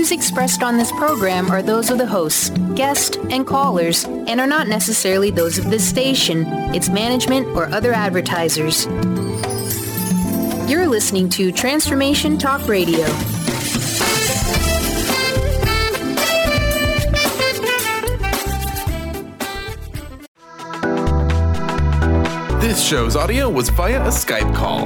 views expressed on this program are those of the host, guest, and callers, and are not necessarily those of this station, its management, or other advertisers. You're listening to Transformation Talk Radio. This show's audio was via a Skype call.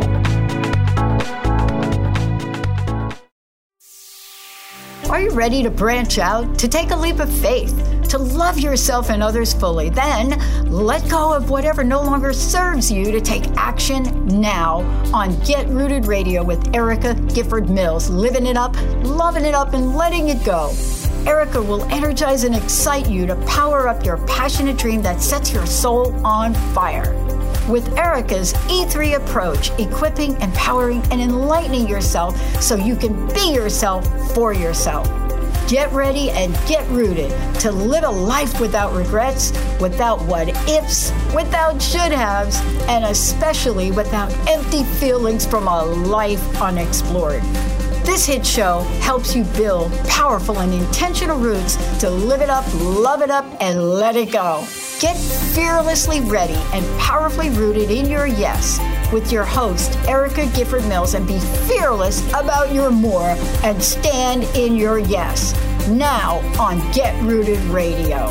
Are you ready to branch out, to take a leap of faith, to love yourself and others fully? Then let go of whatever no longer serves you to take action now on Get Rooted Radio with Erica Gifford Mills, living it up, loving it up, and letting it go. Erica will energize and excite you to power up your passionate dream that sets your soul on fire. With Erica's E3 approach, equipping, empowering, and enlightening yourself so you can be yourself for yourself. Get ready and get rooted to live a life without regrets, without what ifs, without should haves, and especially without empty feelings from a life unexplored. This hit show helps you build powerful and intentional roots to live it up, love it up, and let it go. Get fearlessly ready and powerfully rooted in your yes with your host, Erica Gifford Mills, and be fearless about your more and stand in your yes. Now on Get Rooted Radio.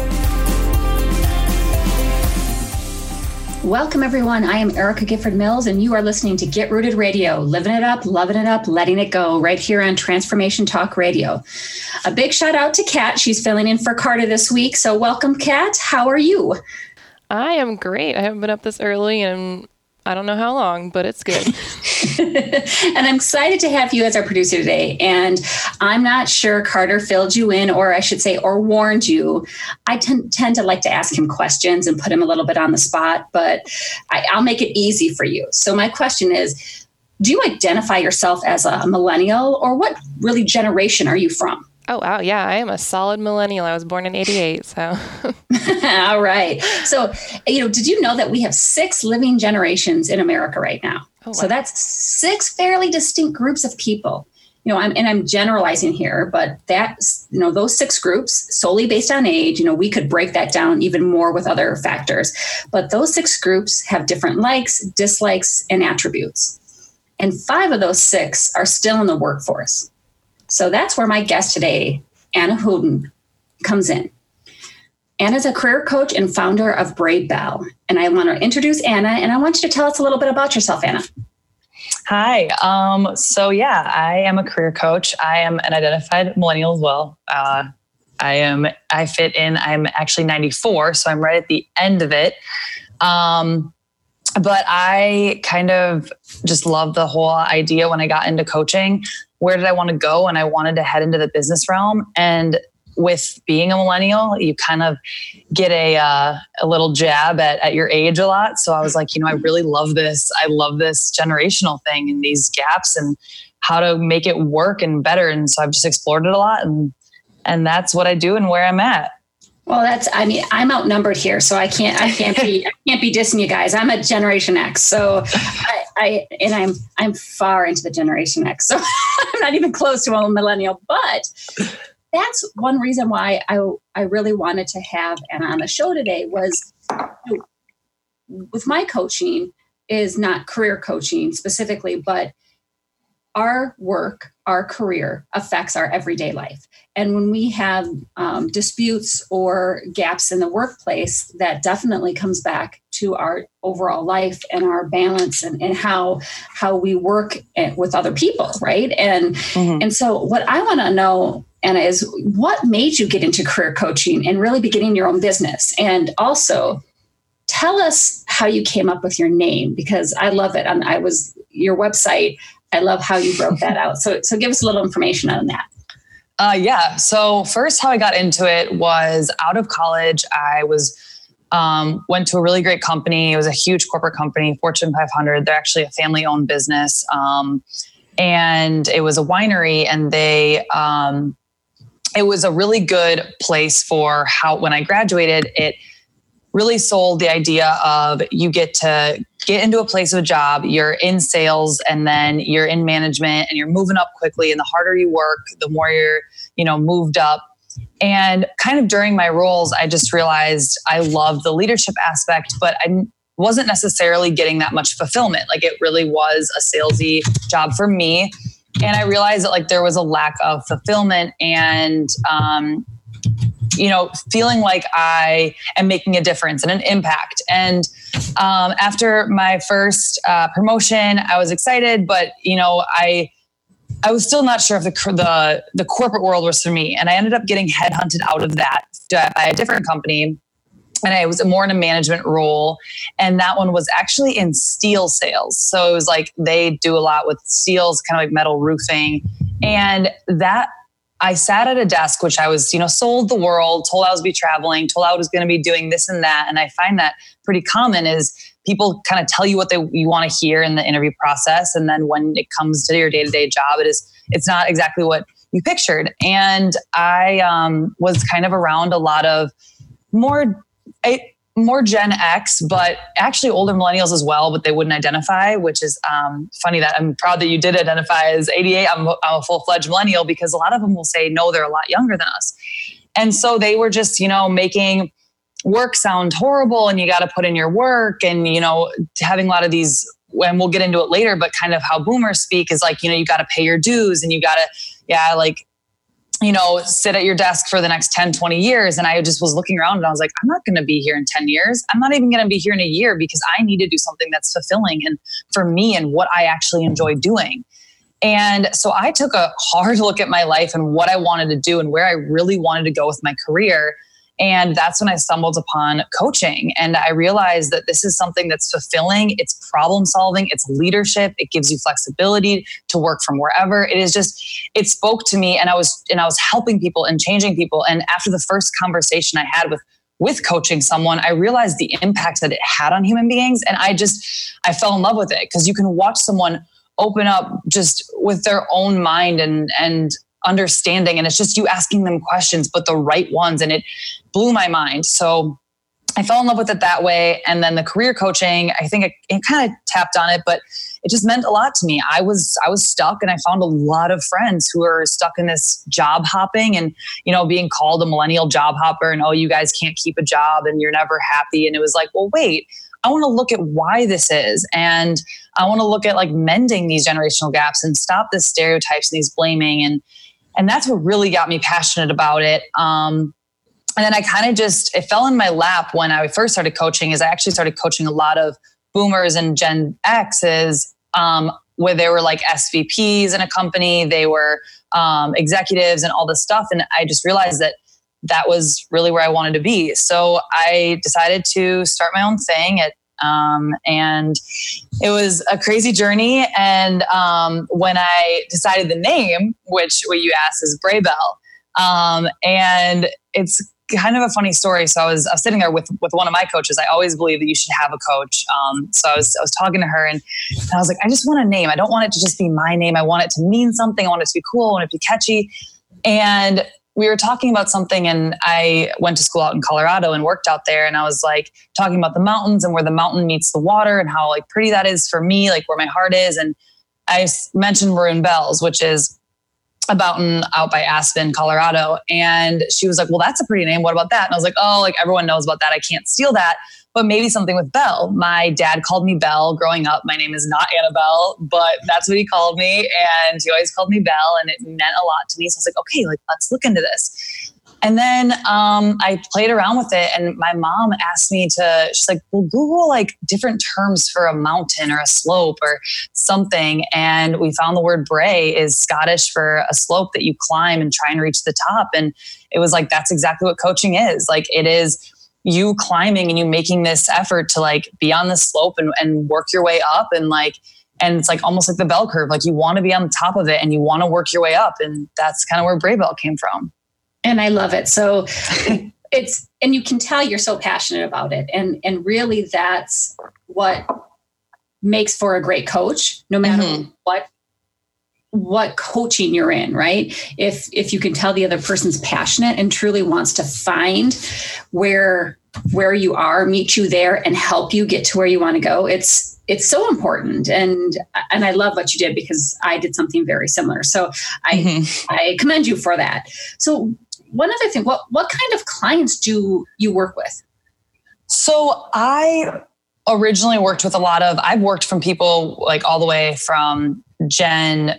Welcome, everyone. I am Erica Gifford Mills, and you are listening to Get Rooted Radio, living it up, loving it up, letting it go, right here on Transformation Talk Radio. A big shout out to Kat. She's filling in for Carter this week. So welcome, Kat. How are you? I am great. I haven't been up this early and I don't know how long, but it's good. And I'm excited to have you as our producer today. And I'm not sure Carter filled you in, or I should say, or warned you. I tend to like to ask him questions and put him a little bit on the spot, but I'll make it easy for you. So my question is, do you identify yourself as a millennial, or what really generation are you from? Oh, wow. Yeah, I am a solid millennial. I was born in 88, so. All right. So, did you know that we have 6 living generations in America right now? Oh, wow. So that's 6 fairly distinct groups of people. I'm generalizing here, but that's, those 6 groups solely based on age, we could break that down even more with other factors. But those 6 groups have different likes, dislikes, and attributes. And 5 of those 6 are still in the workforce. So that's where my guest today, Anna Houghton, comes in. Anna's a career coach and founder of Brave Bell. And I want to introduce Anna, and I want you to tell us a little bit about yourself, Anna. Hi. I am a career coach. I am an identified millennial as well. I fit in, I'm actually 94, so I'm right at the end of it. But I kind of just love the whole idea when I got into coaching. Where did I want to go? And I wanted to head into the business realm. And with being a millennial, you kind of get a little jab at your age a lot. So I was like, I really love this. I love this generational thing and these gaps and how to make it work and better. And so I've just explored it a lot. And that's what I do and where I'm at. Well, I'm outnumbered here, so I can't be dissing you guys. I'm a Generation X, so I'm far into the Generation X, so I'm not even close to a millennial. But that's one reason why I really wanted to have Anna on the show today was, with my coaching is not career coaching specifically, but our work, our career affects our everyday life. And when we have disputes or gaps in the workplace, that definitely comes back to our overall life and our balance and how we work with other people, right? And so what I want to know, Anna, is what made you get into career coaching and really beginning your own business? And also tell us how you came up with your name, because I love it. Your website, I love how you broke that out. So give us a little information on that. So first, how I got into it was out of college. I went to a really great company. It was a huge corporate company, Fortune 500. They're actually a family-owned business. And it was a winery, and it was a really good place for when I graduated, it really sold the idea of you get to get into a place of a job, you're in sales and then you're in management and you're moving up quickly. And the harder you work, the more you're, moved up. And kind of during my roles, I just realized I loved the leadership aspect, but I wasn't necessarily getting that much fulfillment. Like it really was a salesy job for me. And I realized that like there was a lack of fulfillment and, feeling like I am making a difference and an impact. And after my first promotion, I was excited, but I was still not sure if the corporate world was for me. And I ended up getting headhunted out of that by a different company. And I was more in a management role. And that one was actually in steel sales. So it was like they do a lot with steels, kind of like metal roofing. And that I sat at a desk, which I was, sold the world, told I was be traveling, told I was going to be doing this and that. And I find that pretty common is people kind of tell you what you want to hear in the interview process. And then when it comes to your day-to-day job, it's not exactly what you pictured. And I was kind of around a lot of more Gen X, but actually older millennials as well, but they wouldn't identify, which is funny that I'm proud that you did identify as 88. I'm a full-fledged millennial because a lot of them will say, no, they're a lot younger than us. And so they were just, making work sound horrible and you got to put in your work and, having a lot of these, and we'll get into it later, but kind of how boomers speak is like, you got to pay your dues and you got to, sit at your desk for the next 10, 20 years. And I just was looking around and I was like, I'm not going to be here in 10 years. I'm not even going to be here in a year because I need to do something that's fulfilling and for me and what I actually enjoy doing. And so I took a hard look at my life and what I wanted to do and where I really wanted to go with my career. And that's when I stumbled upon coaching. And I realized that this is something that's fulfilling. It's problem solving. It's leadership. It gives you flexibility to work from wherever. It spoke to me and I was helping people and changing people. And after the first conversation I had with coaching someone, I realized the impact that it had on human beings. And I fell in love with it because you can watch someone open up just with their own mind and understanding. And it's just you asking them questions, but the right ones. And it blew my mind. So I fell in love with it that way. And then the career coaching, I think it kind of tapped on it, but it just meant a lot to me. I was stuck and I found a lot of friends who are stuck in this job hopping and, being called a millennial job hopper and, oh, you guys can't keep a job and you're never happy. And it was like, well, wait, I want to look at why this is. And I want to look at like mending these generational gaps and stop the stereotypes and these blaming. And that's what really got me passionate about it. And then I kind of it fell in my lap when I first started coaching is I actually started coaching a lot of boomers and Gen X's where they were like SVPs in a company. They were executives and all this stuff. And I just realized that was really where I wanted to be. So I decided to start my own thing and it was a crazy journey. And when I decided the name, which what you asked is Braebell, and it's kind of a funny story. So I was sitting there with one of my coaches. I always believe that you should have a coach. So I was talking to her and I was like, I just want a name. I don't want it to just be my name. I want it to mean something. I want it to be cool. I want it to be catchy. And we were talking about something and I went to school out in Colorado and worked out there. And I was like talking about the mountains and where the mountain meets the water and how like pretty that is for me, like where my heart is. And I mentioned Maroon Bells, which is a mountain out by Aspen, Colorado. And she was like, well, that's a pretty name. What about that? And I was like, oh, like everyone knows about that. I can't steal that, but maybe something with Belle. My dad called me Belle growing up. My name is not Annabelle, but that's what he called me. And he always called me Belle and it meant a lot to me. So I was like, okay, like let's look into this. And then I played around with it and my mom asked me she's like, well, Google like different terms for a mountain or a slope or something. And we found the word bray is Scottish for a slope that you climb and try and reach the top. And it was like, that's exactly what coaching is. Like it is you climbing and you making this effort to like be on the slope and work your way up and it's like almost like the bell curve. Like you want to be on the top of it and you want to work your way up. And that's kind of where Braebell came from. And I love it. So and you can tell you're so passionate about it. And really that's what makes for a great coach, no matter what coaching you're in, right? If you can tell the other person's passionate and truly wants to find where where you are, meet you there, and help you get to where you want to go. It's so important. And I love what you did, because I did something very similar. So I commend you for that. So one other thing, what kind of clients do you work with? So I originally worked with I've worked from people like all the way from Gen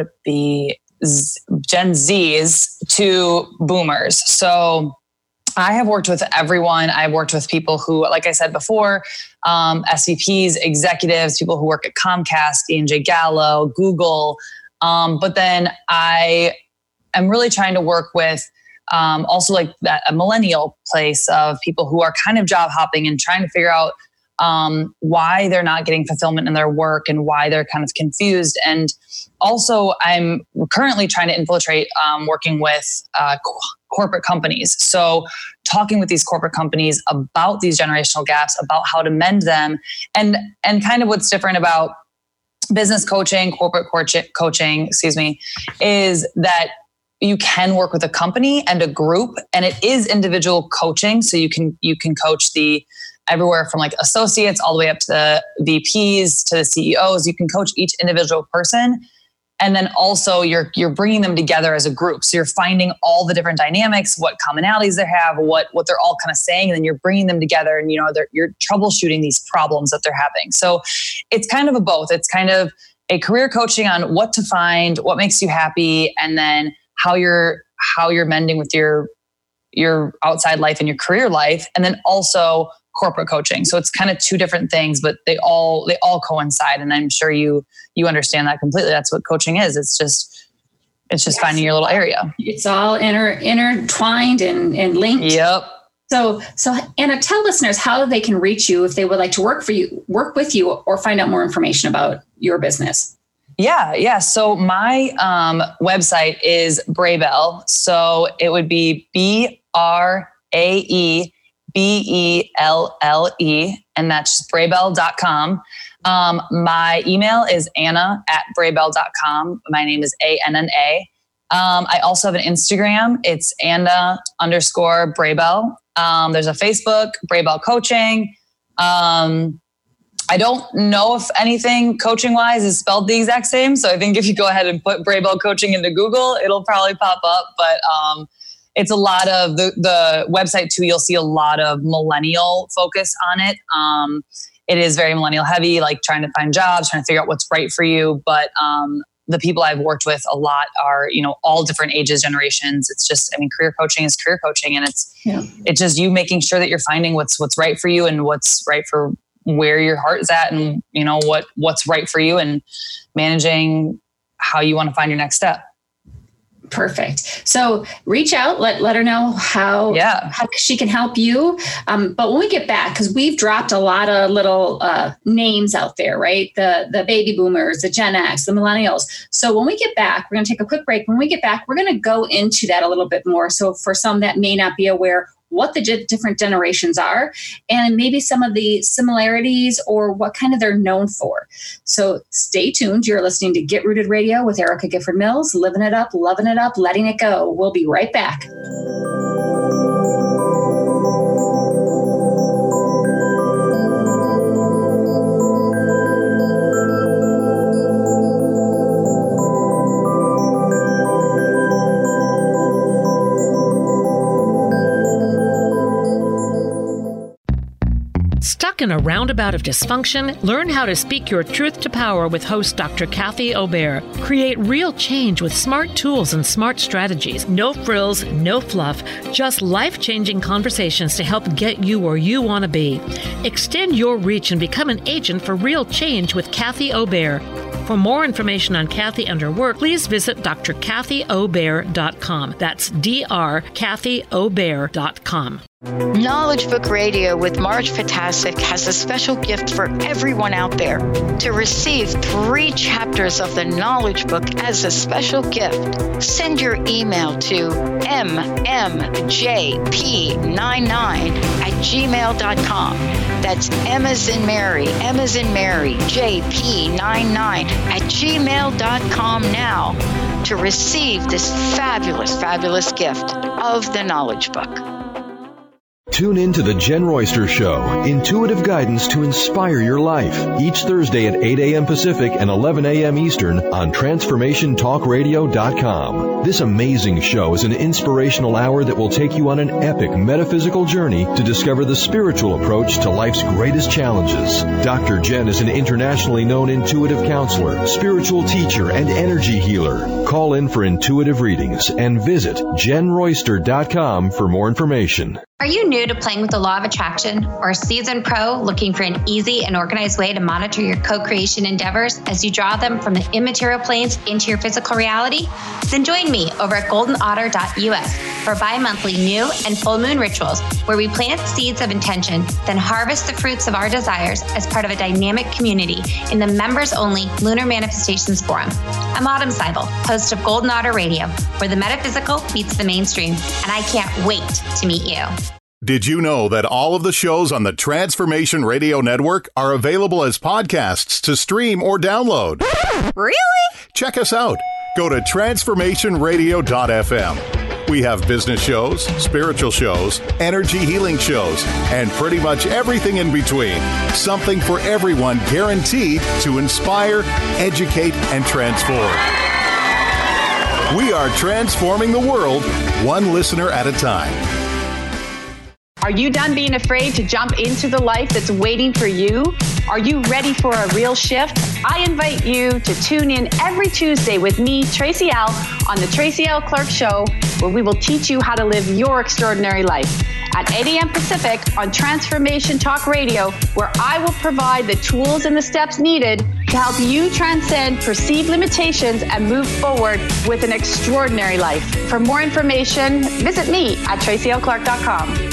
Zs to boomers. So I have worked with everyone. I've worked with people who, like I said before, SVPs, executives, people who work at Comcast, E&J Gallo, Google. But then I am really trying to work with also like a millennial place of people who are kind of job hopping and trying to figure out why they're not getting fulfillment in their work and why they're kind of confused. And also I'm currently trying to infiltrate working with corporate companies. So talking with these corporate companies about these generational gaps, about how to mend them, and kind of what's different about business coaching, corporate coaching, is that you can work with a company and a group, and it is individual coaching. So you can coach everywhere from like associates all the way up to the VPs to the CEOs. You can coach each individual person. And then also you're bringing them together as a group. So you're finding all the different dynamics, what commonalities they have, what they're all kind of saying. And then you're bringing them together and, you're troubleshooting these problems that they're having. So it's kind of a both. It's kind of a career coaching on what to find, what makes you happy, and then how you're mending with your outside life and your career life. And then also corporate coaching. So it's kind of two different things, but they all coincide. And I'm sure you understand that completely. That's what coaching is. It's just finding your little area. It's all intertwined and linked. Yep. So Anna, tell listeners how they can reach you if they would like to work with you, or find out more information about your business. Yeah. So my website is Braebell. So it would be BRAEBELLE, and that's just Braebell.com. My email is Anna@Braebell.com. My name is ANNA. I also have an Instagram. It's Anna_Braebell. There's a Facebook, Braebell Coaching. I don't know if anything coaching wise is spelled the exact same. So I think if you go ahead and put Braebell Coaching into Google, it'll probably pop up. But it's a lot of the website too. You'll see a lot of millennial focus on it. It is very millennial heavy, like trying to find jobs, trying to figure out what's right for you. But the people I've worked with a lot are, all different ages, generations. It's just, career coaching is career coaching, and it's just you making sure that you're finding what's right for you and what's right for where your heart is at, and what's right for you, and managing how you want to find your next step. Perfect. So reach out, let her know how she can help you. But when we get back, because we've dropped a lot of little names out there, right? The baby boomers, the Gen X, the millennials. So when we get back, we're going to take a quick break. When we get back, we're going to go into that a little bit more. So for some that may not be aware what the different generations are, and maybe some of the similarities or what kind of they're known for. So stay tuned. You're listening to Get Rooted Radio with Erica Gifford Mills, living it up, loving it up, letting it go. We'll be right back. Stuck in a roundabout of dysfunction? Learn how to speak your truth to power with host Dr. Kathy Obear. Create real change with smart tools and smart strategies. No frills, no fluff, just life-changing conversations to help get you where you want to be. Extend your reach and become an agent for real change with Kathy Obear. For more information on Kathy and her work, please visit drkathyobear.com. That's drkathyobear.com. Knowledge Book Radio with Marge Potasic has a special gift for everyone out there. To receive 3 chapters of the Knowledge Book as a special gift, send your email to mmjp99@gmail.com. That's M as in Mary, JP99@gmail.com now to receive this fabulous, fabulous gift of the Knowledge Book. Tune in to The Jen Royster Show, intuitive guidance to inspire your life, each Thursday at 8 a.m. Pacific and 11 a.m. Eastern on TransformationTalkRadio.com. This amazing show is an inspirational hour that will take you on an epic metaphysical journey to discover the spiritual approach to life's greatest challenges. Dr. Jen is an internationally known intuitive counselor, spiritual teacher, and energy healer. Call in for intuitive readings and visit JenRoyster.com for more information. Are you new to playing with the law of attraction or a seasoned pro looking for an easy and organized way to monitor your co-creation endeavors as you draw them from the immaterial planes into your physical reality? Then join me over at goldenotter.us for bi-monthly new and full moon rituals where we plant seeds of intention, then harvest the fruits of our desires as part of a dynamic community in the members-only Lunar Manifestations Forum. I'm Autumn Seibel, host of Golden Otter Radio, where the metaphysical meets the mainstream, and I can't wait to meet you. Did you know that all of the shows on the Transformation Radio Network are available as podcasts to stream or download? Really? Check us out. Go to transformationradio.fm. We have business shows, spiritual shows, energy healing shows, and pretty much everything in between. Something for everyone, guaranteed to inspire, educate, and transform. We are transforming the world, one listener at a time. Are you done being afraid to jump into the life that's waiting for you? Are you ready for a real shift? I invite you to tune in every Tuesday with me, Tracy L., on the Tracy L. Clark Show, where we will teach you how to live your extraordinary life. At 8 a.m. Pacific on Transformation Talk Radio, where I will provide the tools and the steps needed to help you transcend perceived limitations and move forward with an extraordinary life. For more information, visit me at tracylclark.com.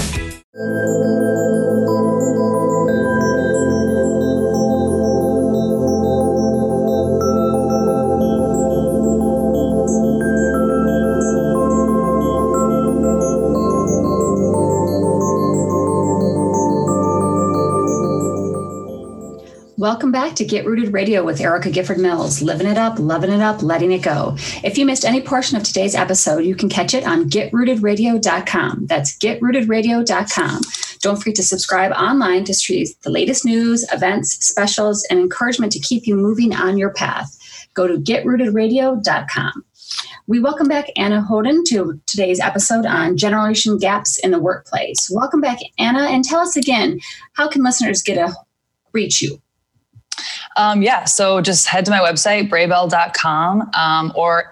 Welcome back to Get Rooted Radio with Erica Gifford Mills. Living it up, loving it up, letting it go. If you missed any portion of today's episode, you can catch it on GetRootedRadio.com. That's GetRootedRadio.com. Don't forget to subscribe online to see the latest news, events, specials, and encouragement to keep you moving on your path. Go to GetRootedRadio.com. We welcome back Anna Hoden to today's episode on generation gaps in the workplace. Welcome back, Anna, and tell us again, how can listeners reach you? So just head to my website, braebell.com, or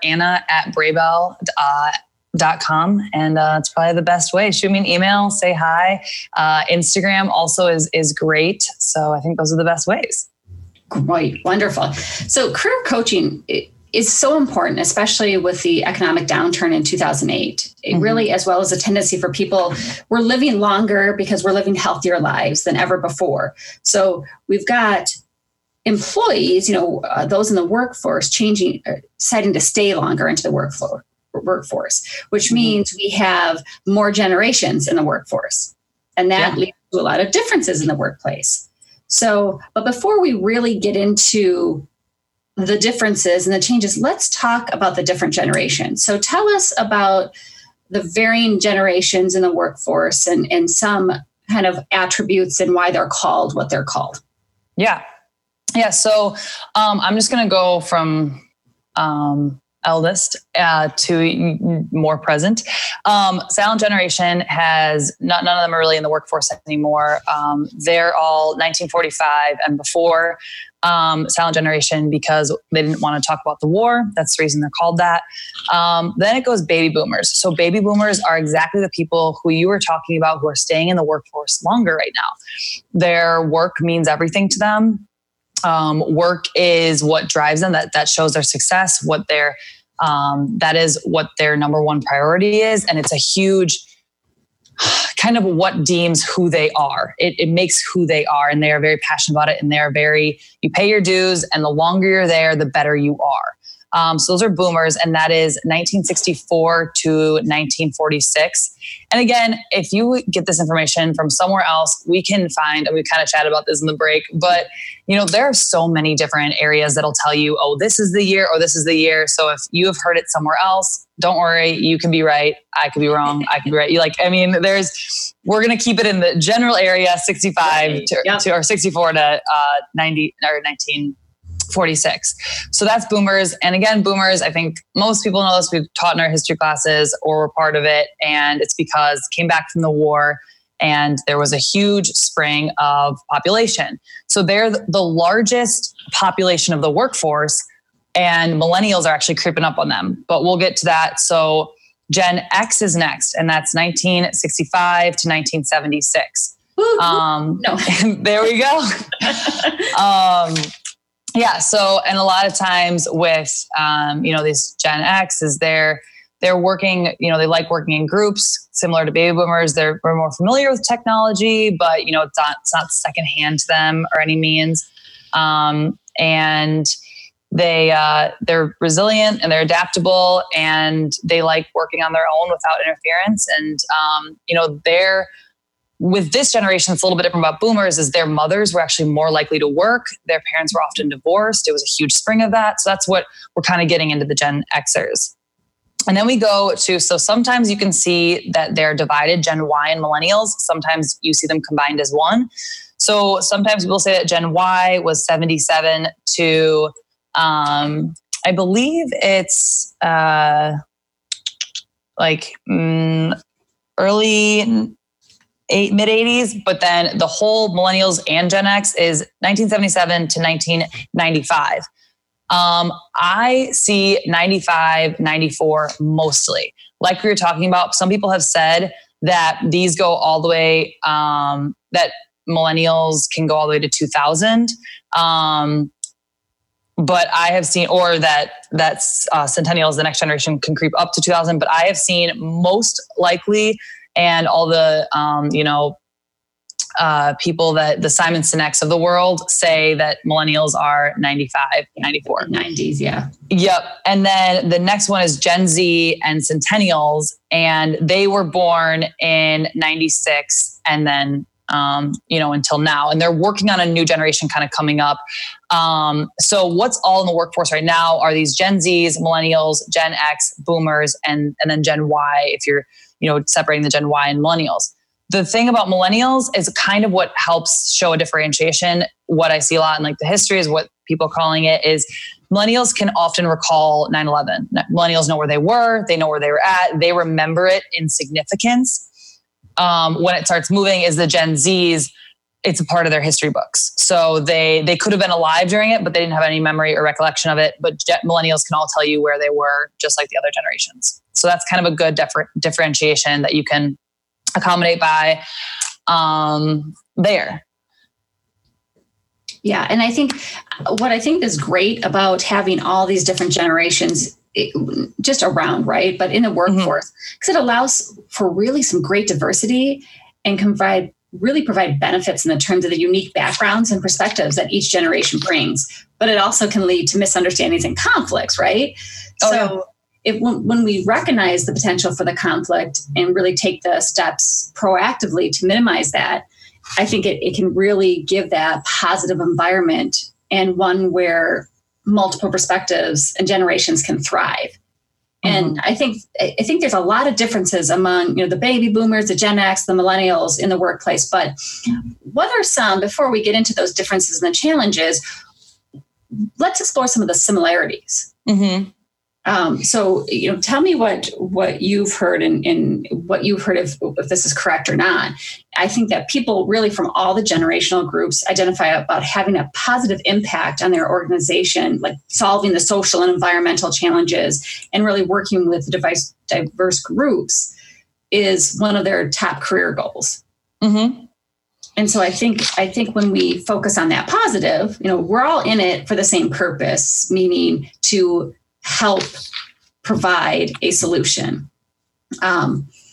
anna@braebell.com. And it's probably the best way. Shoot me an email, say hi. Instagram also is great. So I think those are the best ways. Great. Wonderful. So career coaching is so important, especially with the economic downturn in 2008. It really, as well as a tendency for people, we're living longer because we're living healthier lives than ever before. So we've got employees, those in the workforce deciding to stay longer into the workforce, which means we have more generations in the workforce. And that leads to a lot of differences in the workplace. So, but before we really get into the differences and the changes, let's talk about the different generations. So tell us about the varying generations in the workforce and some kind of attributes and why they're called what they're called. Yeah. So I'm just going to go from eldest to more present. Silent generation has none of them are really in the workforce anymore. They're all 1945 and before. Silent generation because they didn't want to talk about the war. That's the reason they're called that. Then it goes baby boomers. So baby boomers are exactly the people who you were talking about who are staying in the workforce longer right now. Their work means everything to them. Work is what drives them. That shows their success. That is what their number one priority is, and it's a huge kind of what deems who they are. It makes who they are, and they are very passionate about it. And they are you pay your dues, and the longer you're there, the better you are. So those are boomers, and that is 1964 to 1946. And again, if you get this information from somewhere else, we can find, and we kind of chatted about this in the break, but there are so many different areas that'll tell you, oh, this is the year or this is the year. So if you have heard it somewhere else, don't worry, you can be right. I could be wrong. I could be right. We're going to keep it in the general area, 65 to or 64 to 90 or 1946. So that's boomers. And again, boomers, I think most people know this. We've taught in our history classes or were part of it. And it's because it came back from the war and there was a huge spring of population. So they're the largest population of the workforce, and millennials are actually creeping up on them. But we'll get to that. So Gen X is next, and that's 1965 to 1976. No. There we go. Yeah. So, and a lot of times with, these Gen X is they're working, they like working in groups similar to baby boomers. They're more familiar with technology, but it's not secondhand to them or any means. And they're resilient and they're adaptable and they like working on their own without interference. And, with this generation, it's a little bit different about boomers is their mothers were actually more likely to work. Their parents were often divorced. It was a huge spring of that. So that's what we're kind of getting into the Gen Xers. And then we go to, so sometimes you can see that they're divided, Gen Y and millennials. Sometimes you see them combined as one. So sometimes people say that Gen Y was 77 to, I believe it's early mid 80s, but then the whole millennials and Gen X is 1977 to 1995. I see 95, 94 mostly. Like we were talking about, some people have said that these go all the way, that millennials can go all the way to 2000. But I have seen, or that's centennials, the next generation, can creep up to 2000. But I have seen most likely, and all the, people that the Simon Sineks of the world say that millennials are 95, 94. 90s, yeah. Yep. And then the next one is Gen Z and centennials, and they were born in 96 and then, until now. And they're working on a new generation kind of coming up. So what's all in the workforce right now are these Gen Zs, millennials, Gen X, boomers, and then Gen Y, if you're, separating the Gen Y and millennials. The thing about millennials is kind of what helps show a differentiation. What I see a lot in the history is what people are calling it is millennials can often recall 9/11. Millennials know where they were. They know where they were at. They remember it in significance. When it starts moving is the Gen Zs, it's a part of their history books. So they could have been alive during it, but they didn't have any memory or recollection of it. But millennials can all tell you where they were, just like the other generations. So that's kind of a good differentiation that you can accommodate by there. Yeah. And I think what I think is great about having all these different generations just around, right, but in the workforce, because it allows for really some great diversity and can provide benefits in the terms of the unique backgrounds and perspectives that each generation brings. But it also can lead to misunderstandings and conflicts, right? When we recognize the potential for the conflict and really take the steps proactively to minimize that, I think it can really give that positive environment and one where multiple perspectives and generations can thrive. And I think there's a lot of differences among, the baby boomers, the Gen X, the millennials in the workplace. But what are some, before we get into those differences and the challenges, let's explore some of the similarities. So, tell me what you've heard and what you've heard if this is correct or not. I think that people really from all the generational groups identify about having a positive impact on their organization, like solving the social and environmental challenges and really working with diverse groups is one of their top career goals. And so I think when we focus on that positive, we're all in it for the same purpose, meaning to help provide a solution.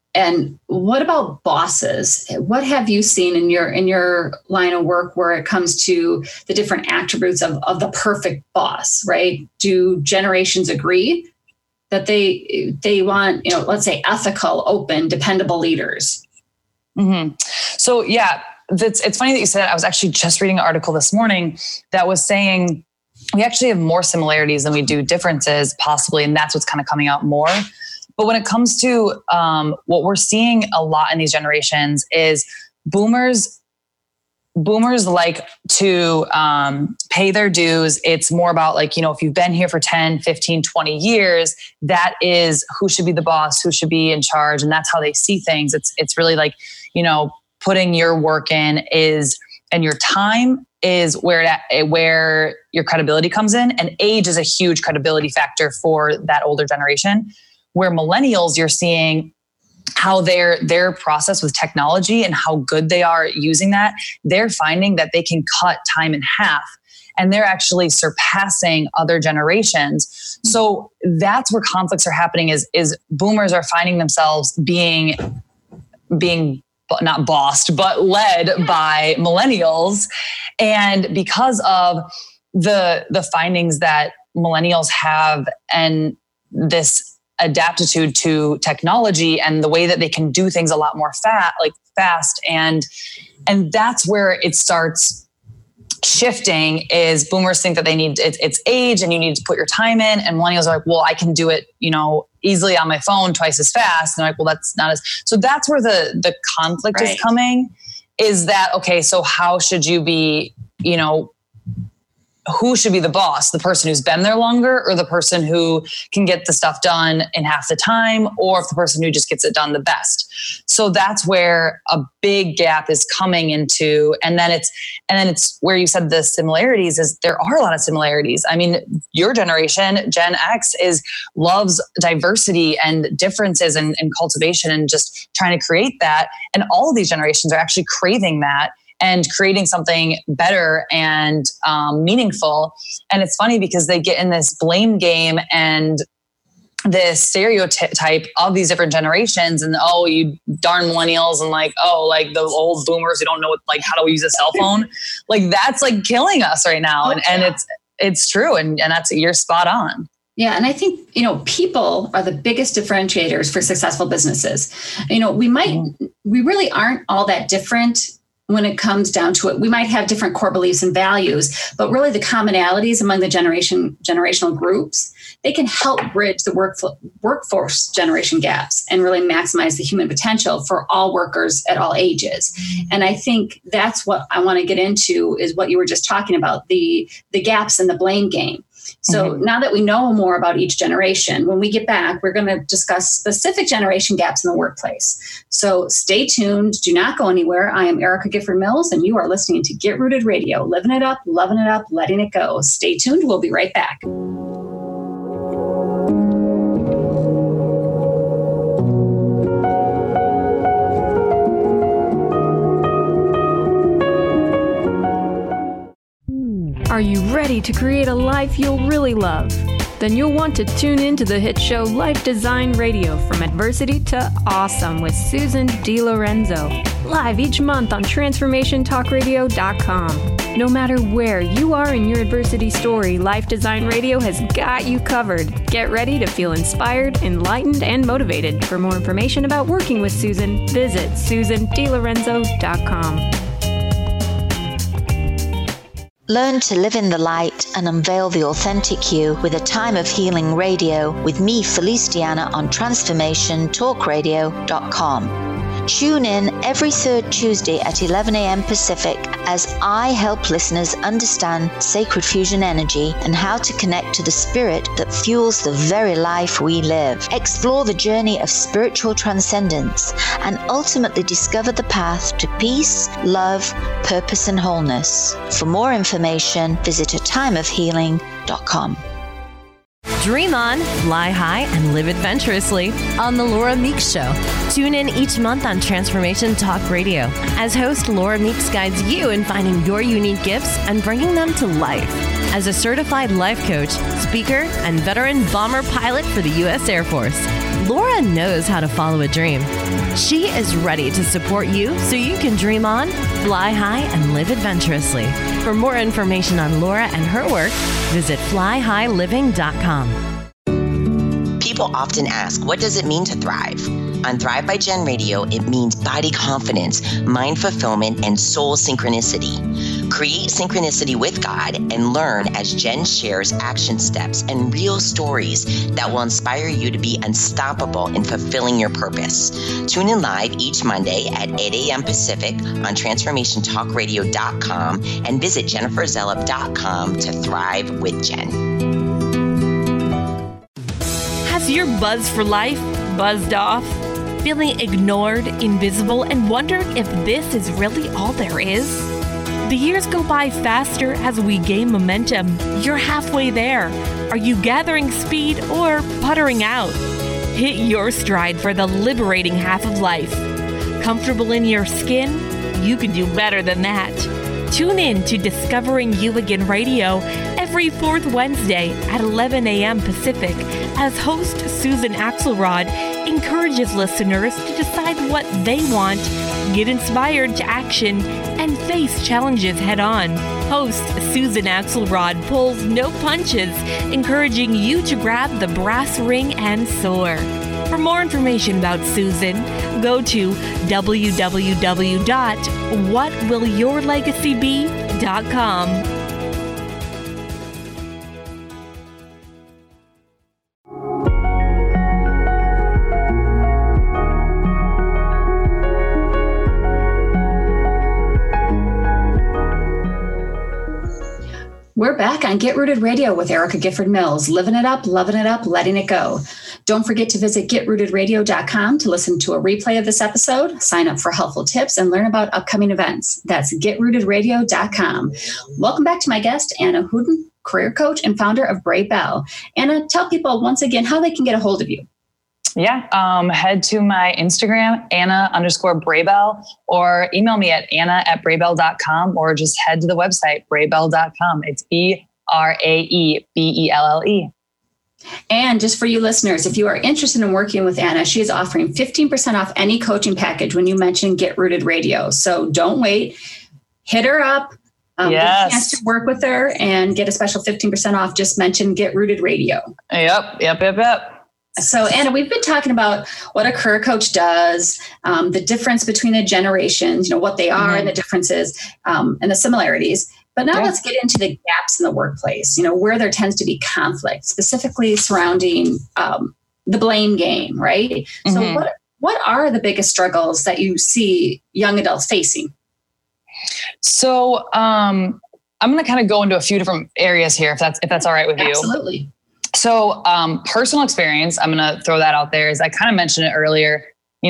And what about bosses? What have you seen in your line of work where it comes to the different attributes of the perfect boss, right? Do generations agree that they want, let's say ethical, open, dependable leaders? Mm-hmm. So yeah, it's funny that you said that. I was actually just reading an article this morning that was saying we actually have more similarities than we do differences, possibly. And that's what's kind of coming out more. But when it comes to what we're seeing a lot in these generations is boomers like to pay their dues. It's more about like, if you've been here for 10, 15, 20 years, that is who should be the boss, who should be in charge. And that's how they see things. It's really like, putting your work in and your time is where your credibility comes in. And age is a huge credibility factor for that older generation. Where millennials, you're seeing how their process with technology and how good they are at using that. They're finding that they can cut time in half, and they're actually surpassing other generations. So that's where conflicts are happening is boomers are finding themselves being not bossed, but led by millennials. And because of the findings that millennials have and this adaptitude to technology and the way that they can do things a lot more fast. And that's where it starts shifting is boomers think that they need it's age and you need to put your time in. And millennials are like, well, I can do it, easily on my phone twice as fast. And they're like, well, that's not as, so that's where the conflict is coming is that, okay, so how should you be, who should be the boss? The person who's been there longer or the person who can get the stuff done in half the time, or if the person who just gets it done the best. So that's where a big gap is coming into. And then it's where you said the similarities is there are a lot of similarities. I mean, your generation, Gen X loves diversity and differences and cultivation and just trying to create that. And all of these generations are actually craving that and creating something better and meaningful. And it's funny because they get in this blame game and this stereotype of these different generations and, oh, you darn millennials and like, oh, like the old boomers who don't know how to use a cell phone. Like that's like killing us right now. And it's true. And that's, you're spot on. Yeah. And I think, people are the biggest differentiators for successful businesses. We really aren't all that different when it comes down to it. We might have different core beliefs and values, but really the commonalities among the generational groups, they can help bridge the workforce generation gaps and really maximize the human potential for all workers at all ages. And I think that's what I want to get into is what you were just talking about, the gaps in the blame game. So now that we know more about each generation, when we get back, we're going to discuss specific generation gaps in the workplace. So stay tuned. Do not go anywhere. I am Erica Gifford Mills, and you are listening to Get Rooted Radio, living it up, loving it up, letting it go. Stay tuned. We'll be right back. Are you ready to create a life you'll really love? Then you'll want to tune in to the hit show Life Design Radio, From Adversity to Awesome with Susan DiLorenzo, live each month on TransformationTalkRadio.com. No matter where you are in your adversity story, Life Design Radio has got you covered. Get ready to feel inspired, enlightened, and motivated. For more information about working with Susan, visit SusanDiLorenzo.com. Learn to live in the light and unveil the authentic you with A Time of Healing Radio with me, Felice Diana, on TransformationTalkRadio.com. Tune in every third Tuesday at 11 a.m. Pacific as I help listeners understand sacred fusion energy and how to connect to the spirit that fuels the very life we live. Explore the journey of spiritual transcendence and ultimately discover the path to peace, love, purpose, and wholeness. For more information, visit atimeofhealing.com. Dream on, fly high, and live adventurously on The Laura Meeks Show. Tune in each month on Transformation Talk Radio as host Laura Meeks guides you in finding your unique gifts and bringing them to life. as a certified life coach, speaker, and veteran bomber pilot for the U.S. Air Force. Laura knows how to follow a dream. She is ready to support you so you can dream on, fly high, and live adventurously. For more information on Laura and her work, visit flyhighliving.com. People often ask, what does it mean to thrive? On Thrive by Jen Radio, it means body confidence, mind fulfillment, and soul synchronicity. Create synchronicity with God and learn as Jen shares action steps and real stories that will inspire you to be unstoppable in fulfilling your purpose. Tune in live each Monday at 8 a.m. Pacific on transformationtalkradio.com and visit jenniferzellup.com to thrive with Jen. Has your buzz for life buzzed off? Feeling ignored, invisible, and wondering if this is really all there is? The years go by faster as we gain momentum. You're halfway there. Are you gathering speed or puttering out? Hit your stride for the liberating half of life. Comfortable in your skin? You can do better than that. Tune in to Discovering You Again Radio every fourth Wednesday at 11 a.m. Pacific as host Susan Axelrod encourages listeners to decide what they want, get inspired to action, and face challenges head-on. Host Susan Axelrod pulls no punches, encouraging you to grab the brass ring and soar. For more information about Susan, go to www.whatwillyourlegacybe.com. We're back on Get Rooted Radio with Erica Gifford Mills, living it up, loving it up, letting it go. Don't forget to visit getrootedradio.com to listen to a replay of this episode, sign up for helpful tips, and learn about upcoming events. That's getrootedradio.com. Welcome back to my guest, Anna Hooten, career coach and founder of Brave Bell. Anna, tell people once again how they can get a hold of you. Yeah. Head to my Instagram, Anna_Braebell, or email me at anna@braebell.com, or just head to the website, braebell.com. It's BRAEBELLE. And just for you listeners, if you are interested in working with Anna, she is offering 15% off any coaching package when you mention Get Rooted Radio. So don't wait. Hit her up. Get a chance to work with her and get a special 15% off. Just mention Get Rooted Radio. Yep. So, Anna, we've been talking about what a career coach does, the difference between the generations, what they are and the differences and the similarities. But now let's get into the gaps in the workplace, where there tends to be conflict, specifically surrounding the blame game, right? Mm-hmm. So what are the biggest struggles that you see young adults facing? So I'm going to kind of go into a few different areas here, if that's all right with you. Absolutely. So personal experience, I'm going to throw that out there, is I kind of mentioned it earlier.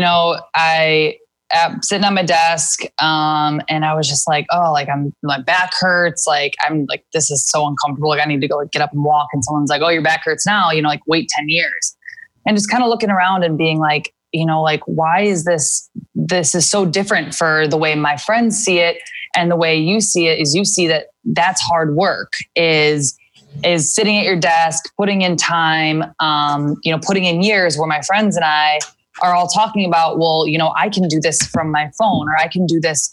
I am sitting at my desk and I was just like, my back hurts. I'm like, this is so uncomfortable. Like I need to go get up and walk. And someone's like, oh, your back hurts now, wait 10 years. And just kind of looking around and being like, why is this is so different for the way my friends see it. And the way you see it is you see that that's hard work, is sitting at your desk, putting in time, putting in years, where my friends and I are all talking about, well, I can do this from my phone, or I can do this,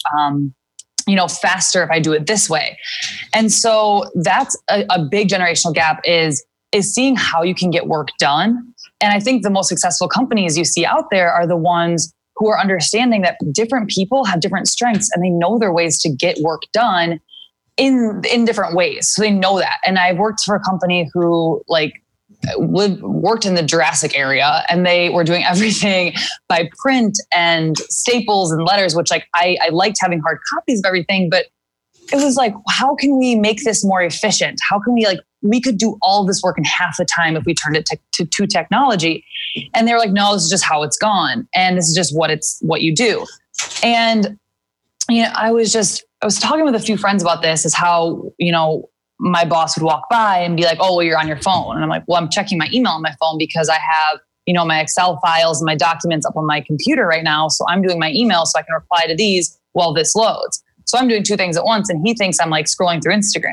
faster if I do it this way. And so that's a big generational gap, is seeing how you can get work done. And I think the most successful companies you see out there are the ones who are understanding that different people have different strengths and they know their ways to get work done in different ways. So they know that. And I worked for a company who worked in the Jurassic area, and they were doing everything by print and staples and letters, which I liked having hard copies of everything, but it was like, how can we make this more efficient? How can we could do all this work in half the time if we turned it to technology. And they were like, no, this is just how it's gone. And this is just what you do. And, I was talking with a few friends about this, is how, my boss would walk by and be like, oh, well, you're on your phone. And I'm like, well, I'm checking my email on my phone because I have, my Excel files and my documents up on my computer right now. So I'm doing my email so I can reply to these while this loads. So I'm doing two things at once. And he thinks I'm scrolling through Instagram.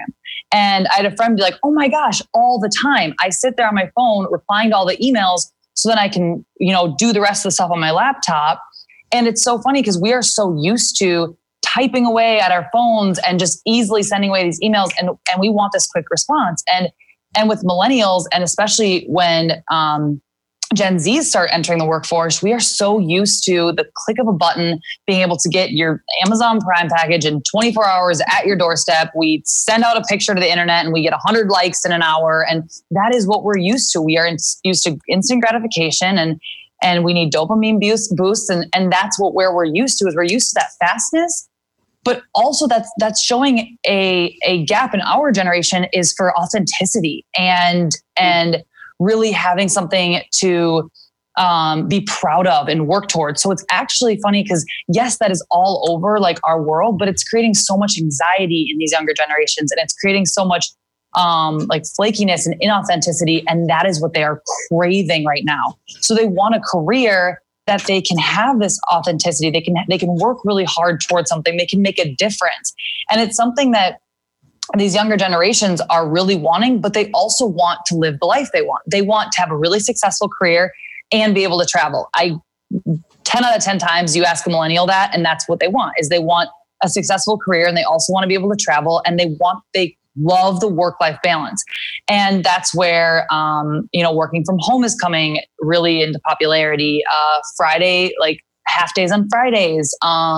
And I had a friend be like, oh my gosh, all the time. I sit there on my phone replying to all the emails so that I can, do the rest of the stuff on my laptop. And it's so funny because we are so used to typing away at our phones and just easily sending away these emails. And we want this quick response. And with millennials, and especially when Gen Zs start entering the workforce, we are so used to the click of a button, being able to get your Amazon Prime package in 24 hours at your doorstep. We send out a picture to the internet and we get 100 likes in an hour. And that is what we're used to. We are used to instant gratification and we need dopamine boosts. And that's where we're used to, is we're used to that fastness. But also that's showing a gap in our generation is for authenticity and really having something to be proud of and work towards. So it's actually funny because yes, that is all over like our world, but it's creating so much anxiety in these younger generations, and it's creating so much like flakiness and inauthenticity. And that is what they are craving right now. So they want a career that they can have this authenticity. They can work really hard towards something. They can make a difference. And it's something that these younger generations are really wanting, but they also want to live the life they want. They want to have a really successful career and be able to travel. 10 out of 10 times you ask a millennial that, and that's what they want, is they want a successful career, and they also want to be able to travel, and they love the work-life balance. And that's where, working from home is coming really into popularity. Friday, like half days on Fridays,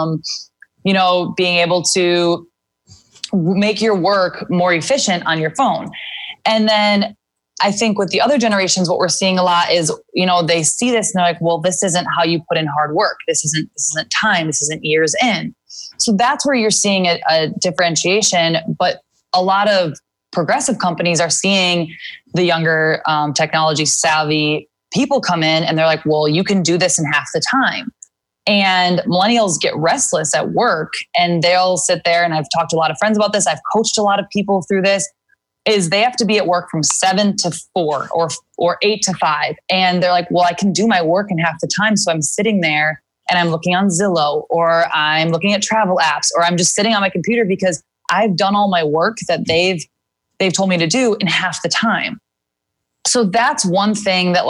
being able to make your work more efficient on your phone. And then I think with the other generations, what we're seeing a lot is, they see this and they're like, well, this isn't how you put in hard work. This isn't time. This isn't years in. So that's where you're seeing a differentiation. But a lot of progressive companies are seeing the younger technology savvy people come in and they're like, well, you can do this in half the time. And millennials get restless at work, and they'll sit there, and I've talked to a lot of friends about this. I've coached a lot of people through this, is they have to be at work from 7 to 4 or 8 to 5. And they're like, well, I can do my work in half the time. So I'm sitting there and I'm looking on Zillow, or I'm looking at travel apps, or I'm just sitting on my computer because I've done all my work that they've told me to do in half the time. So that's one thing that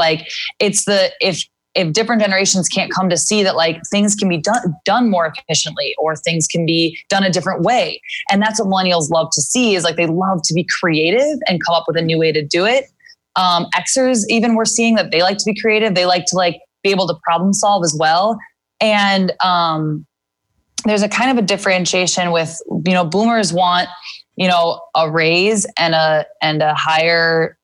if different generations can't come to see that like things can be done more efficiently, or things can be done a different way. And that's what millennials love to see, is like they love to be creative and come up with a new way to do it. Xers, even, we're seeing that they like to be creative. They like to be able to problem solve as well. And there's a kind of a differentiation with, boomers want, a raise and a higher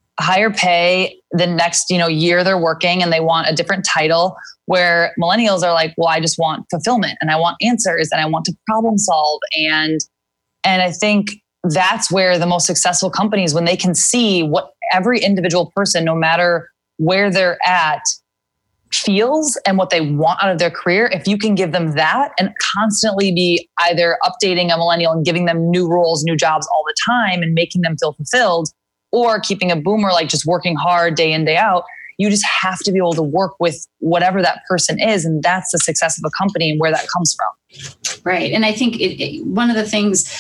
pay the next, year they're working, and they want a different title, where millennials are like, well, I just want fulfillment, and I want answers, and I want to problem solve. And I think that's where the most successful companies, when they can see what every individual person, no matter where they're at, feels and what they want out of their career, if you can give them that and constantly be either updating a millennial and giving them new roles, new jobs all the time and making them feel fulfilled, or keeping a boomer like just working hard day in, day out, you just have to be able to work with whatever that person is. And that's the success of a company and where that comes from. Right. And I think one of the things,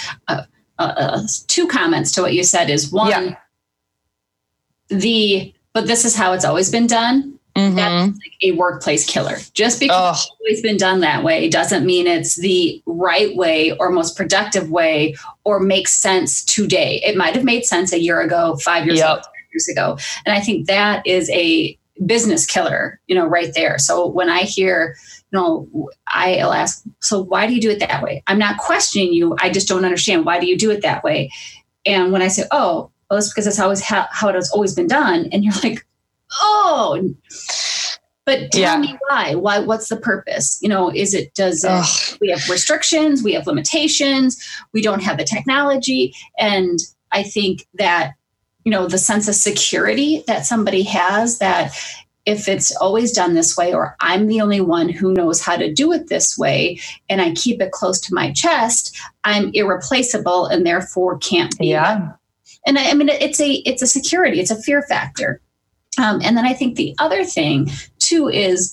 2 comments to what you said is, one, but this is how it's always been done. Mm-hmm. That's like a workplace killer. Just because it's always been done that way doesn't mean it's the right way or most productive way or makes sense today. It might have made sense a year ago, 5 years ago, 10 years ago. And I think that is a business killer, right there. So when I hear, I'll ask, so why do you do it that way? I'm not questioning you. I just don't understand. Why do you do it that way? And when I say, well, it's because that's always how it has always been done. And you're like, but tell me why? What's the purpose? We have restrictions, we have limitations, we don't have the technology. And I think that, the sense of security that somebody has, that if it's always done this way, or I'm the only one who knows how to do it this way, and I keep it close to my chest, I'm irreplaceable and therefore can't be. Yeah. And I mean, it's a security, it's a fear factor. And then I think the other thing too is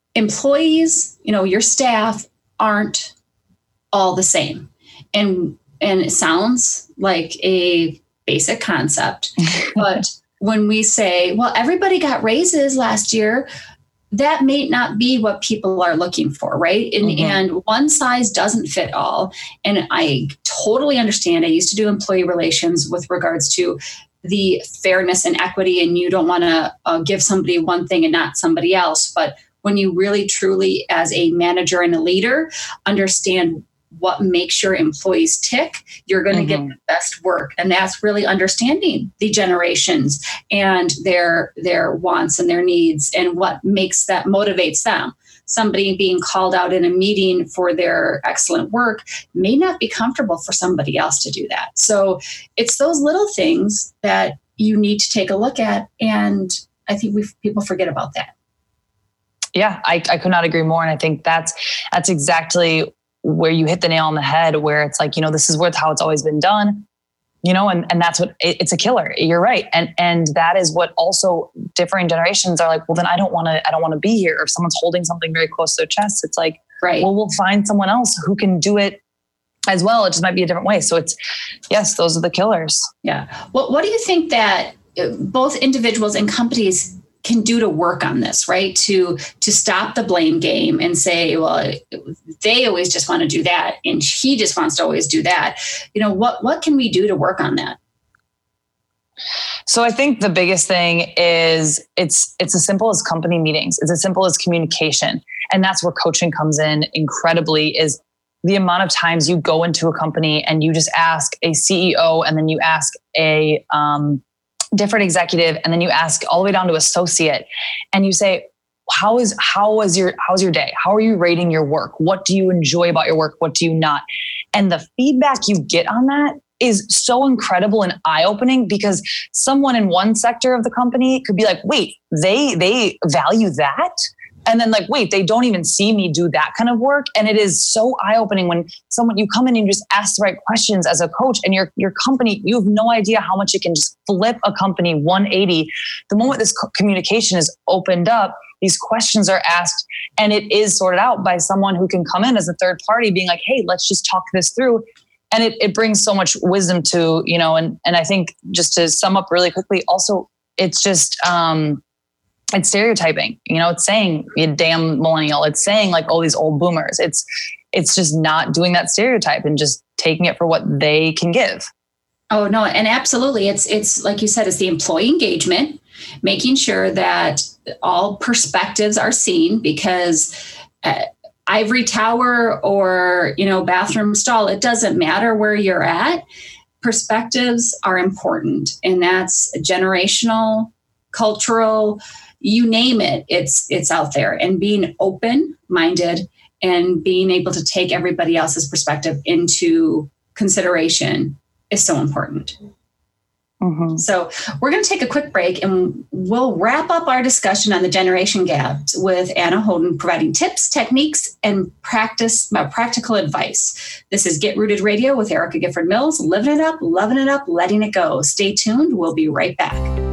employees, your staff aren't all the same. And and it sounds like a basic concept, but when we say, well, everybody got raises last year, that may not be what people are looking for, right? And one size doesn't fit all. And I totally understand. I used to do employee relations with regards to the fairness and equity, and you don't want to give somebody one thing and not somebody else. But when you really, truly, as a manager and a leader, understand what makes your employees tick, you're going to get the best work. And that's really understanding the generations and their wants and their needs and what motivates them. Somebody being called out in a meeting for their excellent work may not be comfortable for somebody else to do that. So it's those little things that you need to take a look at. And I think people forget about that. Yeah, I could not agree more. And I think that's exactly where you hit the nail on the head, where it's like, this is how it's always been done, and that's what it's a killer. You're right. And that is what also different generations are like, well, then I don't want to be here. Or if someone's holding something very close to their chest, it's like, right, well, we'll find someone else who can do it as well. It just might be a different way. So yes, those are the killers. Yeah. Well, what do you think that both individuals and companies can do to work on this, right? To stop the blame game and say, well, they always just want to do that, and he just wants to always do that. What can we do to work on that? So I think the biggest thing is it's as simple as company meetings. It's as simple as communication. And that's where coaching comes in incredibly, is the amount of times you go into a company and you just ask a CEO, and then you ask a different executive, and then you ask all the way down to associate, and you say, how's your day? How are you rating your work? What do you enjoy about your work? What do you not? And the feedback you get on that is so incredible and eye-opening, because someone in one sector of the company could be like, wait, they value that? And then like, wait, they don't even see me do that kind of work. And it is so eye-opening when you come in and you just ask the right questions as a coach, and your company, you have no idea how much it can just flip a company 180. The moment this communication is opened up, these questions are asked, and it is sorted out by someone who can come in as a third party being like, hey, let's just talk this through. And it brings so much wisdom to, and I think, just to sum up really quickly, also, it's just, it's stereotyping, it's saying, you damn millennial. It's saying like, oh, these old boomers. It's just not doing that stereotype and just taking it for what they can give. Oh, no. And absolutely. It's like you said, it's the employee engagement, making sure that all perspectives are seen, because ivory tower or, bathroom stall, it doesn't matter where you're at. Perspectives are important. And that's generational, cultural, you name it, it's out there. And being open-minded and being able to take everybody else's perspective into consideration is so important. So we're going to take a quick break, and we'll wrap up our discussion on the generation gaps with Anna Holden, providing tips, techniques, and practical advice. This is Get Rooted Radio with Erica Gifford Mills, living it up, loving it up, letting it go. Stay tuned. We'll be right back.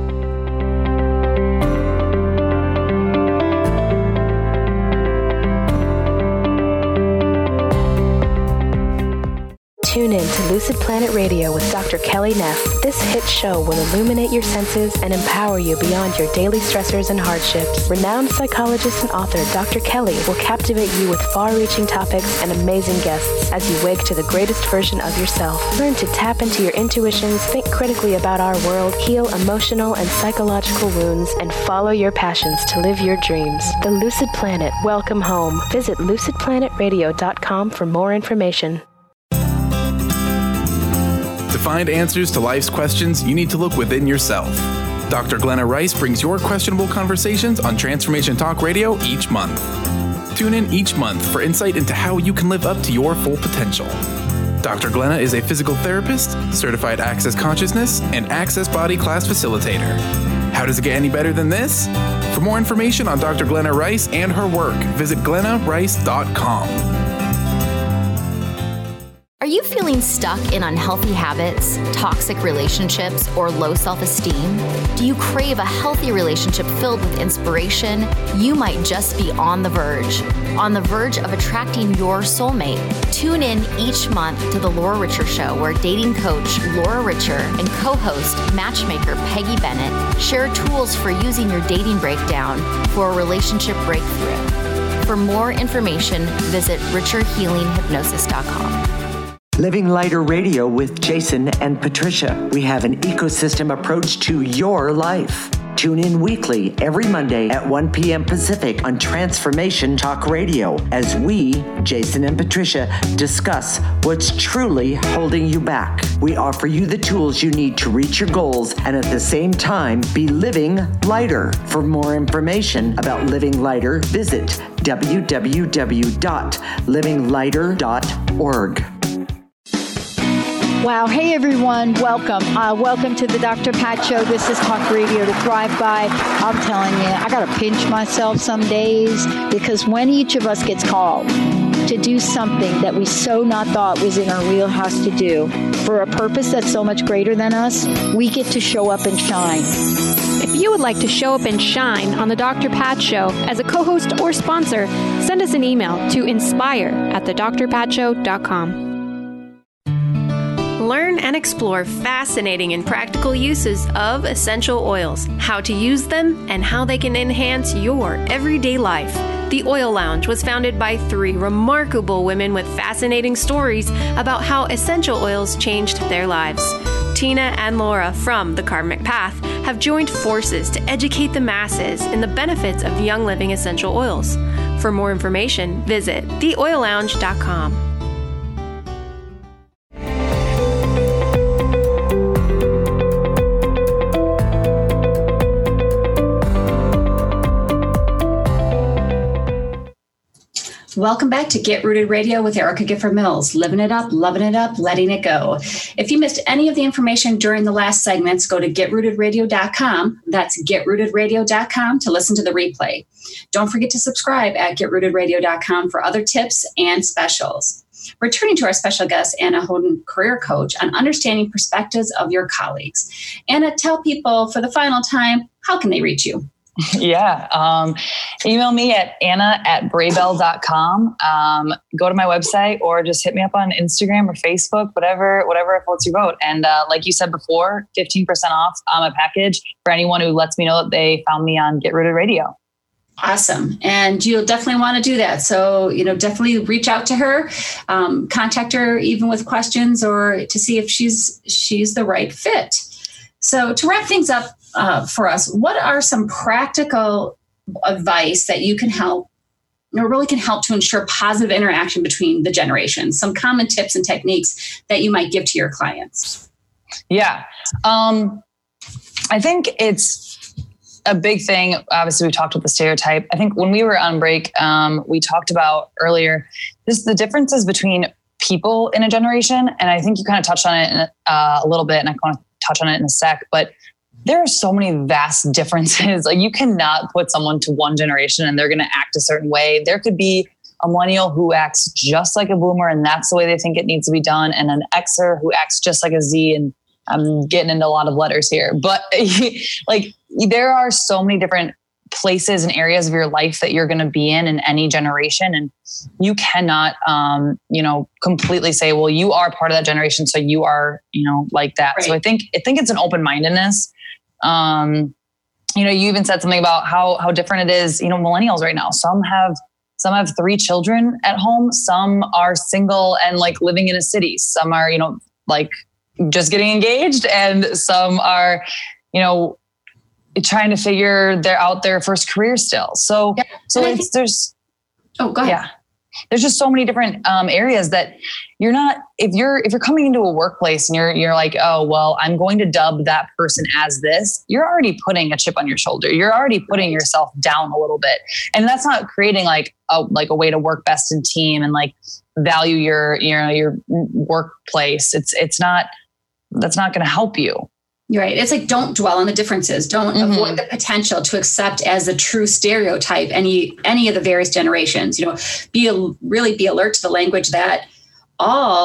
Tune in to Lucid Planet Radio with Dr. Kelly Neff. This hit show will illuminate your senses and empower you beyond your daily stressors and hardships. Renowned psychologist and author Dr. Kelly will captivate you with far-reaching topics and amazing guests as you wake to the greatest version of yourself. Learn to tap into your intuitions, think critically about our world, heal emotional and psychological wounds, and follow your passions to live your dreams. The Lucid Planet, welcome home. Visit lucidplanetradio.com for more information. To find answers to life's questions, you need to look within yourself. Dr. Glenna Rice brings your questionable conversations on Transformation Talk Radio each month. Tune in each month for insight into how you can live up to your full potential. Dr. Glenna is a physical therapist, certified Access Consciousness, and Access Body Class facilitator. How does it get any better than this? For more information on Dr. Glenna Rice and her work, visit glennarice.com. Are you feeling stuck in unhealthy habits, toxic relationships, or low self-esteem? Do you crave a healthy relationship filled with inspiration? You might just be on the verge of attracting your soulmate. Tune in each month to The Laura Richer Show, where dating coach Laura Richer and co-host matchmaker Peggy Bennett share tools for using your dating breakdown for a relationship breakthrough. For more information, visit richerhealinghypnosis.com. Living Lighter Radio with Jason and Patricia. We have an ecosystem approach to your life. Tune in weekly every Monday at 1 p.m. Pacific on Transformation Talk Radio as we, Jason and Patricia, discuss what's truly holding you back. We offer you the tools you need to reach your goals and at the same time be living lighter. For more information about Living Lighter, visit www.livinglighter.org. Wow. Hey, everyone. Welcome. Welcome to the Dr. Pat Show. This is Talk Radio to Thrive By. I'm telling you, I got to pinch myself some days because when each of us gets called to do something that we so not thought was in our wheelhouse to do for a purpose that's so much greater than us, we get to show up and shine. If you would like to show up and shine on the Dr. Pat Show as a co-host or sponsor, send us an email to inspire@thedrpatshow.com. Learn and explore fascinating and practical uses of essential oils, how to use them, and how they can enhance your everyday life. The Oil Lounge was founded by 3 remarkable women with fascinating stories about how essential oils changed their lives. Tina and Laura from The Karmic Path have joined forces to educate the masses in the benefits of Young Living essential oils. For more information, visit theoillounge.com. Welcome back to Get Rooted Radio with Erica Gifford Mills. Living it up, loving it up, letting it go. If you missed any of the information during the last segments, go to getrootedradio.com. That's getrootedradio.com to listen to the replay. Don't forget to subscribe at getrootedradio.com for other tips and specials. Returning to our special guest, Anna Hoden, career coach, on understanding perspectives of your colleagues. Anna, tell people for the final time, how can they reach you? Yeah. Email me at anna@braybell.com. Go to my website or just hit me up on Instagram or Facebook, whatever floats your boat. And like you said before, 15% off a package for anyone who lets me know that they found me on Get Rooted Radio. Awesome. And you'll definitely want to do that. So, definitely reach out to her, contact her even with questions or to see if she's the right fit. So to wrap things up, for us, what are some practical advice that you can help, really can help to ensure positive interaction between the generations? Some common tips and techniques that you might give to your clients. Yeah. I think it's a big thing. Obviously, we talked about the stereotype. I think when we were on break, we talked about earlier, just the differences between people in a generation. And I think you kind of touched on it a little bit, and I want to touch on it in a sec, but there are so many vast differences. Like you cannot put someone to one generation and they're going to act a certain way. There could be a millennial who acts just like a boomer and that's the way they think it needs to be done. And an Xer who acts just like a Z. And I'm getting into a lot of letters here, but like there are so many different places and areas of your life that you're going to be in any generation. And you cannot, completely say, well, you are part of that generation. So you are, like that. Right. So I think it's an open-mindedness. You even said something about how different it is, millennials right now. Some have 3 children at home. Some are single and like living in a city. Some are, like just getting engaged, and some are, trying to figure out their first career still. So go ahead. Yeah. There's just so many different areas that you're not, if you're coming into a workplace and you're like, oh, well, I'm going to dub that person as this, you're already putting a chip on your shoulder. You're already putting yourself down a little bit. And that's not creating like a way to work best in team and like value your workplace. That's not going to help you. You're right. It's like, don't dwell on the differences. Don't avoid the potential to accept as a true stereotype any of the various generations. Really be alert to the language that all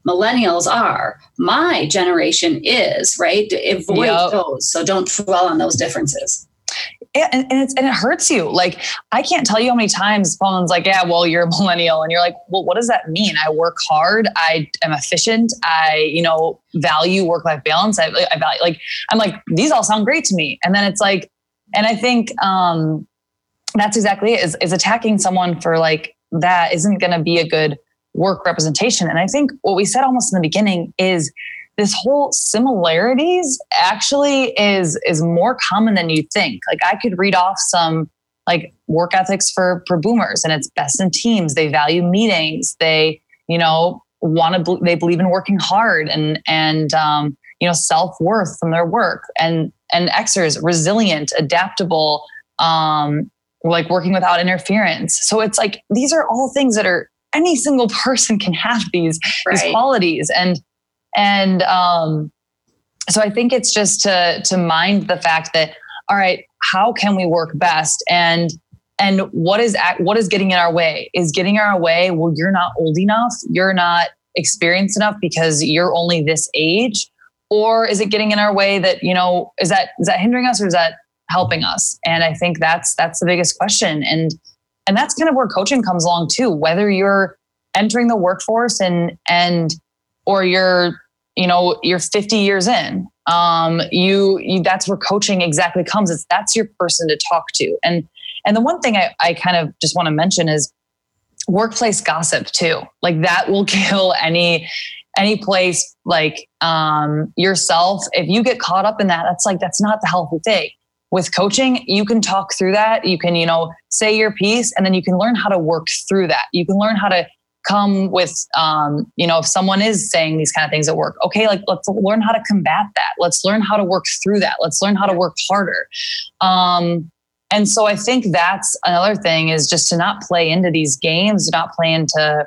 millennials are, my generation is, right? Avoid those. So don't dwell on those differences. And it hurts you. Like, I can't tell you how many times someone's like, yeah, well, you're a millennial. And you're like, well, what does that mean? I work hard. I am efficient. I, value work-life balance. I value, like, I'm like, these all sound great to me. And then it's like, and I think, that's exactly it, is attacking someone for like, that isn't going to be a good work representation. And I think what we said almost in the beginning is this whole similarities actually is more common than you think. Like, I could read off some like work ethics for boomers, and it's best in teams. They value meetings. They, they believe in working hard and self-worth from their work, and Xers, resilient, adaptable, like working without interference. So it's like, these are all things that are, any single person can have these qualities. And so I think it's just to mind the fact that, all right, how can we work best? And what is getting in our way? Is getting in our way, well, you're not old enough, you're not experienced enough because you're only this age? Or is it getting in our way that, is that hindering us, or is that helping us? And I think that's the biggest question. And that's kind of where coaching comes along too, whether you're entering the workforce or you're 50 years in, that's where coaching exactly comes. That's your person to talk to. And the one thing I kind of just want to mention is workplace gossip too. Like, that will kill any place, like, yourself. If you get caught up in that, that's not the healthy thing. With coaching, you can talk through that. You can, say your piece, and then you can learn how to work through that. You can learn how to come with, if someone is saying these kind of things at work, okay, like, let's learn how to combat that. Let's learn how to work through that. Let's learn how to work harder. And so I think that's another thing, is just to not play into these games, not play into,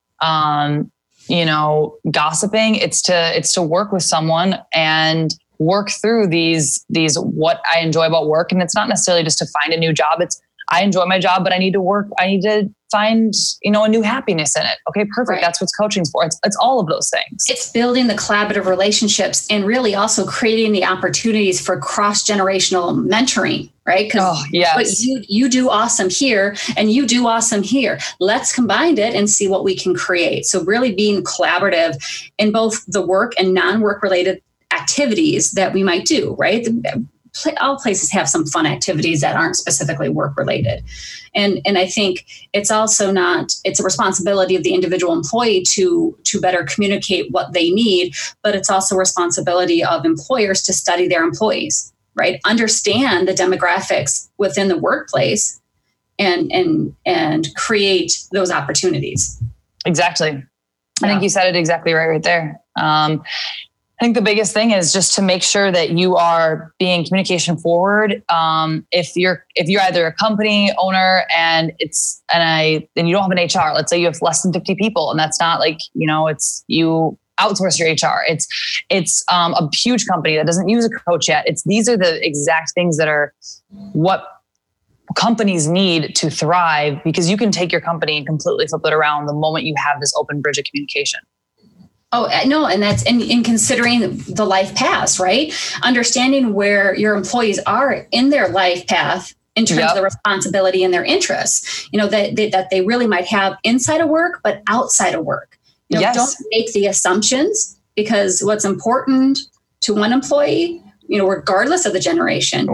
gossiping. It's to work with someone and work through these, what I enjoy about work. And it's not necessarily just to find a new job. It's, I enjoy my job, but I need to find, a new happiness in it. Okay, perfect. Right. That's what coaching's for. It's all of those things. It's building the collaborative relationships and really also creating the opportunities for cross-generational mentoring, right? Because you do awesome here and you do awesome here. Let's combine it and see what we can create. So really being collaborative in both the work and non-work related activities that we might do, right? All places have some fun activities that aren't specifically work related. And I think it's also it's a responsibility of the individual employee to better communicate what they need, but it's also a responsibility of employers to study their employees, right? Understand the demographics within the workplace and create those opportunities. Exactly. Yeah. I think you said it exactly right there. I think the biggest thing is just to make sure that you are being communication forward. If you're either a company owner and you don't have an HR, let's say you have less than 50 people, and that's not like, it's you outsource your HR. It's a huge company that doesn't use a coach yet. These are the exact things that are what companies need to thrive, because you can take your company and completely flip it around the moment you have this open bridge of communication. Oh, no. And that's in considering the life path, right? Understanding where your employees are in their life path in terms of the responsibility and their interests, that they really might have inside of work, but outside of work. Don't make the assumptions, because what's important to one employee, regardless of the generation,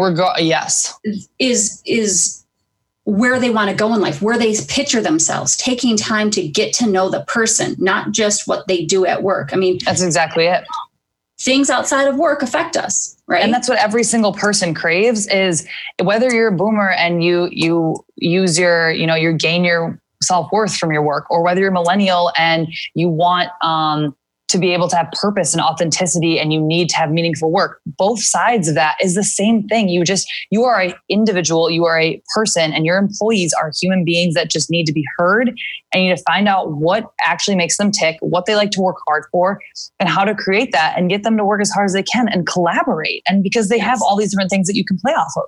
is where they want to go in life, where they picture themselves, taking time to get to know the person, not just what they do at work. I mean, that's exactly it. Things outside of work affect us, right? And that's what every single person craves, is whether you're a boomer and you use you gain your self-worth from your work, or whether you're a millennial and you want, to be able to have purpose and authenticity, and you need to have meaningful work. Both sides of that is the same thing. You are an individual, you are a person, and your employees are human beings that just need to be heard, and you need to find out what actually makes them tick, what they like to work hard for, and how to create that and get them to work as hard as they can and collaborate. And because they have all these different things that you can play off of.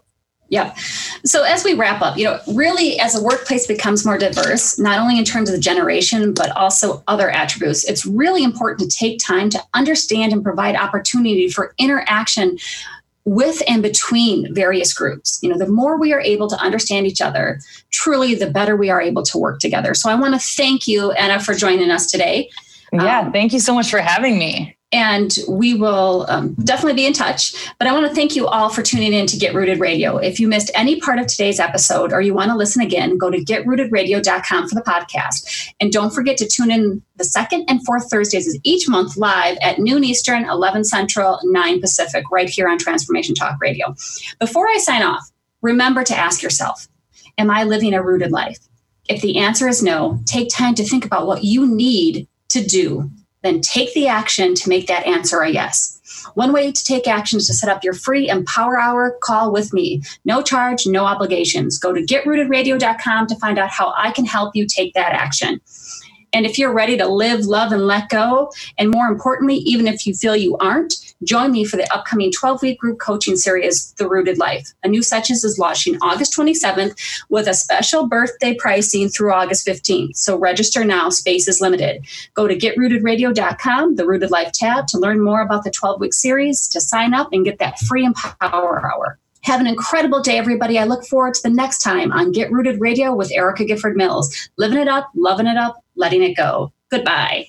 Yep. So as we wrap up, really as the workplace becomes more diverse, not only in terms of the generation, but also other attributes, it's really important to take time to understand and provide opportunity for interaction with and between various groups. The more we are able to understand each other, truly, the better we are able to work together. So I want to thank you, Anna, for joining us today. Yeah, thank you so much for having me. And we will definitely be in touch. But I want to thank you all for tuning in to Get Rooted Radio. If you missed any part of today's episode or you want to listen again, go to getrootedradio.com for the podcast. And don't forget to tune in the second and fourth Thursdays of each month live at noon Eastern, 11 Central, 9 Pacific, right here on Transformation Talk Radio. Before I sign off, remember to ask yourself, am I living a rooted life? If the answer is no, take time to think about what you need to do. Then take the action to make that answer a yes. One way to take action is to set up your free Empower Hour call with me. No charge, no obligations. Go to getrootedradio.com to find out how I can help you take that action. And if you're ready to live, love, and let go, and more importantly, even if you feel you aren't, join me for the upcoming 12-week group coaching series, The Rooted Life. A new session is launching August 27th with a special birthday pricing through August 15th. So register now, space is limited. Go to getrootedradio.com, the Rooted Life tab, to learn more about the 12-week series, to sign up and get that free Empower Hour. Have an incredible day, everybody. I look forward to the next time on Get Rooted Radio with Erica Gifford Mills. Living it up, loving it up, letting it go. Goodbye.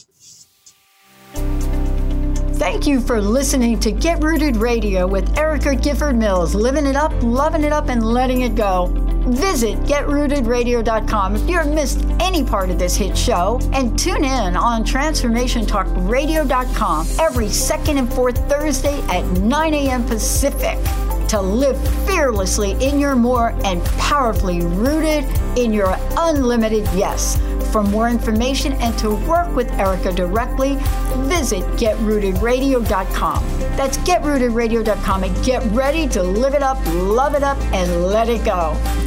Thank you for listening to Get Rooted Radio with Erica Gifford Mills. Living it up, loving it up, and letting it go. Visit getrootedradio.com if you've missed any part of this hit show, and tune in on TransformationTalkRadio.com every second and fourth Thursday at 9 a.m. Pacific to live fearlessly in your more and powerfully rooted in your unlimited yes. For more information and to work with Erica directly, visit getrootedradio.com. That's getrootedradio.com, and get ready to live it up, love it up, and let it go.